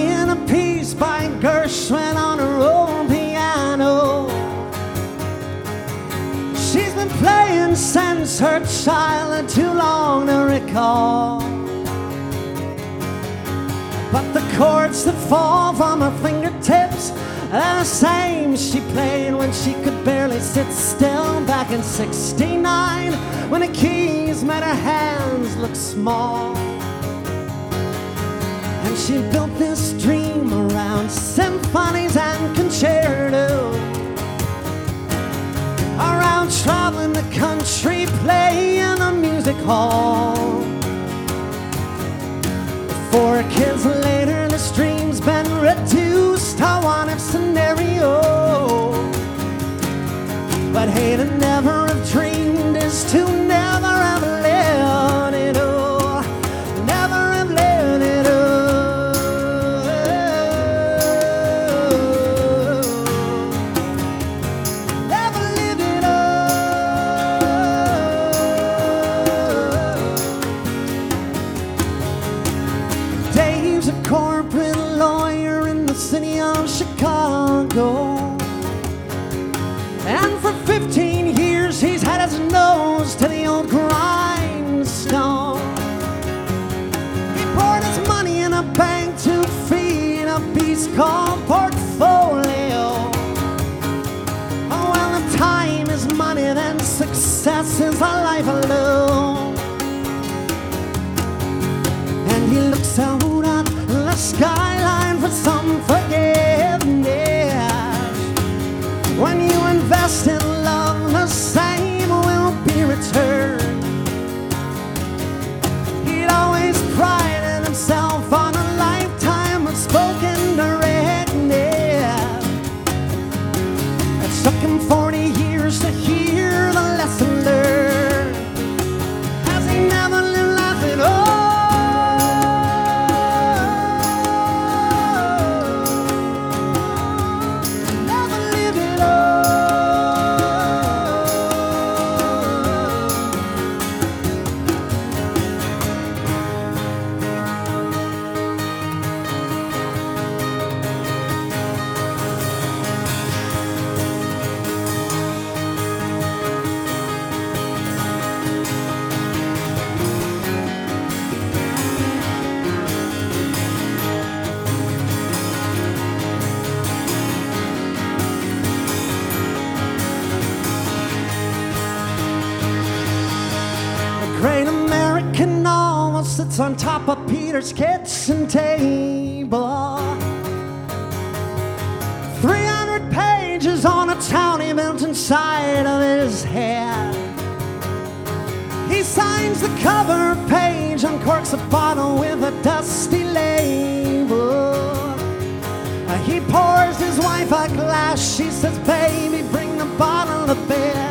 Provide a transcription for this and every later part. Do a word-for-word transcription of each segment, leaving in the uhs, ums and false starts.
playing a piece by Gershwin on her old piano. She's been playing since her childhood, too long to recall. But the chords that fall from her fingertips are the same she played when she could barely sit still back in sixty-nine, when the keys made her hands look small. And she built this dream around symphonies and concertos, around traveling the country, playing a music hall. Four kids later, this dream's been reduced to one if scenario. But hey, to never have dreamed is to never have lived it all. Never have lived it all. Never lived it all. Dave's a corporate lawyer in the city of Chicago, and for fifteen years he's had his nose to the old grindstone. He poured his money in a bank to feed a beast called portfolio. Oh, well, if time is money, then success is a life alone. And he looks out at the skyline for some forgiveness. When you invest in love, the same will be returned. He'd always prided himself on a lifetime of spoken directness. It took him forty years to hear the lesson learned, as he never lived life at all. Great American novel sits on top of Peter's kitchen table. three hundred pages on a town he built inside of his head. He signs the cover page, uncorks a bottle with a dusty label. He pours his wife a glass, she says, baby, bring the bottle to bed.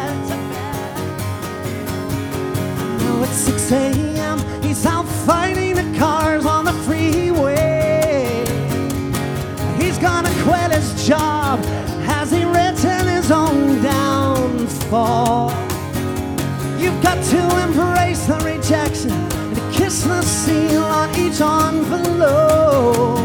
At six a m he's out fighting the cars on the freeway. He's gonna quit his job, has he written his own downfall? You've got to embrace the rejection and kiss the seal on each envelope.